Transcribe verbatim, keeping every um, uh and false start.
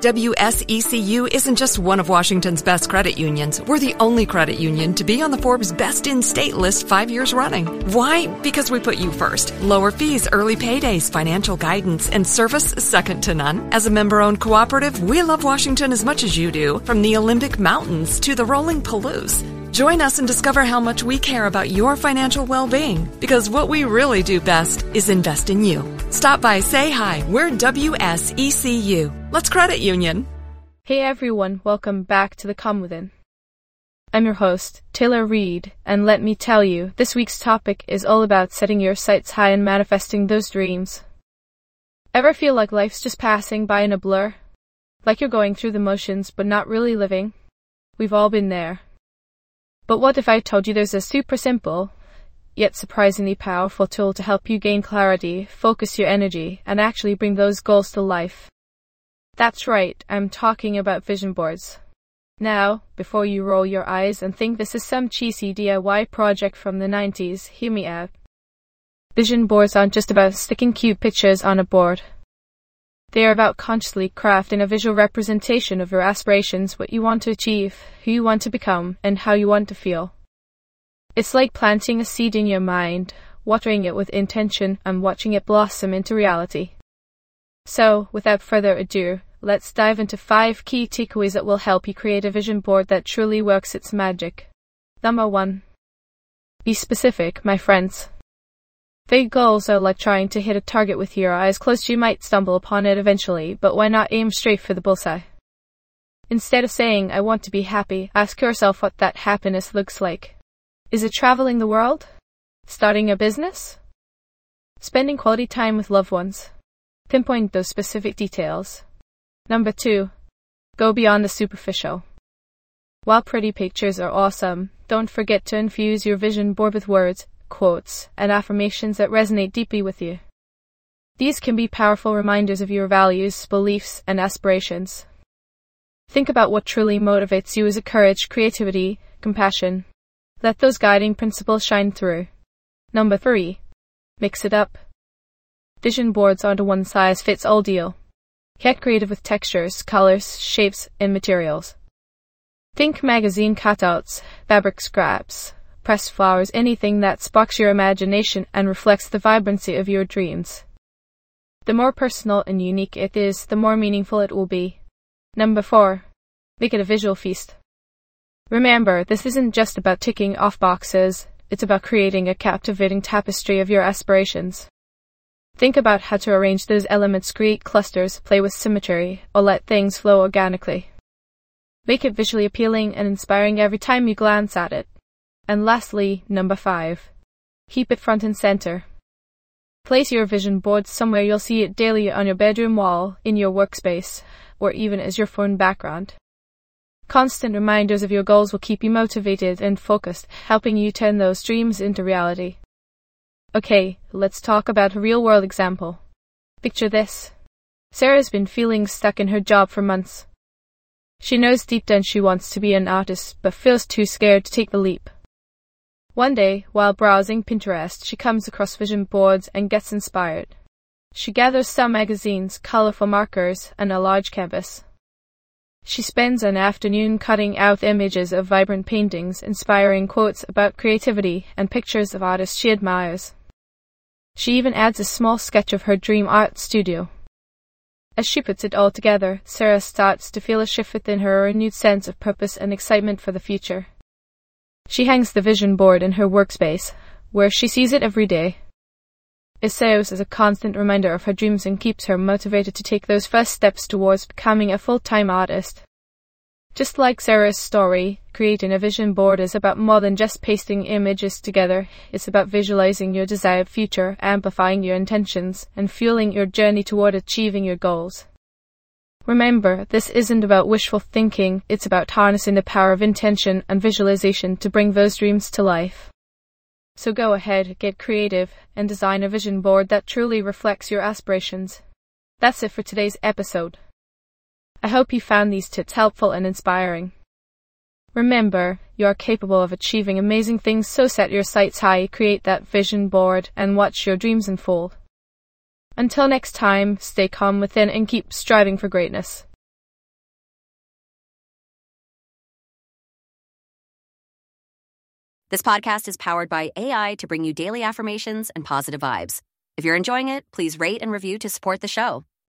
W S E C U isn't just one of Washington's best credit unions. We're the only credit union to be on the Forbes Best in State list five years running. Why? Because we put you first. Lower fees, early paydays, financial guidance, and service second to none. As a member-owned cooperative, we love Washington as much as you do, from the Olympic Mountains to the rolling Palouse. Join us and discover how much we care about your financial well-being, because what we really do best is invest in you. Stop by, say hi. We're W S E C U. Let's credit union. Hey everyone, welcome back to The Calm Within. I'm your host, Taylor Reed, and let me tell you, this week's topic is all about setting your sights high and manifesting those dreams. Ever feel like life's just passing by in a blur? Like you're going through the motions but not really living? We've all been there. But what if I told you there's a super simple, yet surprisingly powerful tool to help you gain clarity, focus your energy, and actually bring those goals to life? That's right, I'm talking about vision boards. Now, before you roll your eyes and think this is some cheesy D I Y project from the nineties, hear me out. Vision boards aren't just about sticking cute pictures on a board. They are about consciously crafting a visual representation of your aspirations, what you want to achieve, who you want to become, and how you want to feel. It's like planting a seed in your mind, watering it with intention, and watching it blossom into reality. So, without further ado, let's dive into five key takeaways that will help you create a vision board that truly works its magic. Number one. Be specific, my friends. Vague goals are like trying to hit a target with your eyes closed. You might stumble upon it eventually, but why not aim straight for the bullseye? Instead of saying, I want to be happy, ask yourself what that happiness looks like. Is it traveling the world? Starting a business? Spending quality time with loved ones? Pinpoint those specific details. Number two. Go beyond the superficial. While pretty pictures are awesome, don't forget to infuse your vision board with words, quotes, and affirmations that resonate deeply with you. These can be powerful reminders of your values, beliefs, and aspirations. Think about what truly motivates you. Is it courage, creativity, compassion? Let those guiding principles shine through. Number three. Mix it up. Vision boards aren't a one-size-fits-all deal. Get creative with textures, colors, shapes, and materials. Think magazine cutouts, fabric scraps, pressed flowers, anything that sparks your imagination and reflects the vibrancy of your dreams. The more personal and unique it is, the more meaningful it will be. Number four. Make it a visual feast. Remember, this isn't just about ticking off boxes, it's about creating a captivating tapestry of your aspirations. Think about how to arrange those elements, create clusters, play with symmetry, or let things flow organically. Make it visually appealing and inspiring every time you glance at it. And lastly, number five. Keep it front and center. Place your vision board somewhere you'll see it daily, on your bedroom wall, in your workspace, or even as your phone background. Constant reminders of your goals will keep you motivated and focused, helping you turn those dreams into reality. Okay, let's talk about a real-world example. Picture this. Sarah's been feeling stuck in her job for months. She knows deep down she wants to be an artist, but feels too scared to take the leap. One day, while browsing Pinterest, she comes across vision boards and gets inspired. She gathers some magazines, colorful markers, and a large canvas. She spends an afternoon cutting out images of vibrant paintings, inspiring quotes about creativity, and pictures of artists she admires. She even adds a small sketch of her dream art studio. As she puts it all together, Sarah starts to feel a shift within her, a renewed sense of purpose and excitement for the future. She hangs the vision board in her workspace, where she sees it every day. It serves as a constant reminder of her dreams and keeps her motivated to take those first steps towards becoming a full-time artist. Just like Sarah's story, creating a vision board is about more than just pasting images together. It's about visualizing your desired future, amplifying your intentions, and fueling your journey toward achieving your goals. Remember, this isn't about wishful thinking, it's about harnessing the power of intention and visualization to bring those dreams to life. So go ahead, get creative, and design a vision board that truly reflects your aspirations. That's it for today's episode. I hope you found these tips helpful and inspiring. Remember, you are capable of achieving amazing things, so set your sights high, create that vision board, and watch your dreams unfold. Until next time, stay calm within and keep striving for greatness. This podcast is powered by A I to bring you daily affirmations and positive vibes. If you're enjoying it, please rate and review to support the show.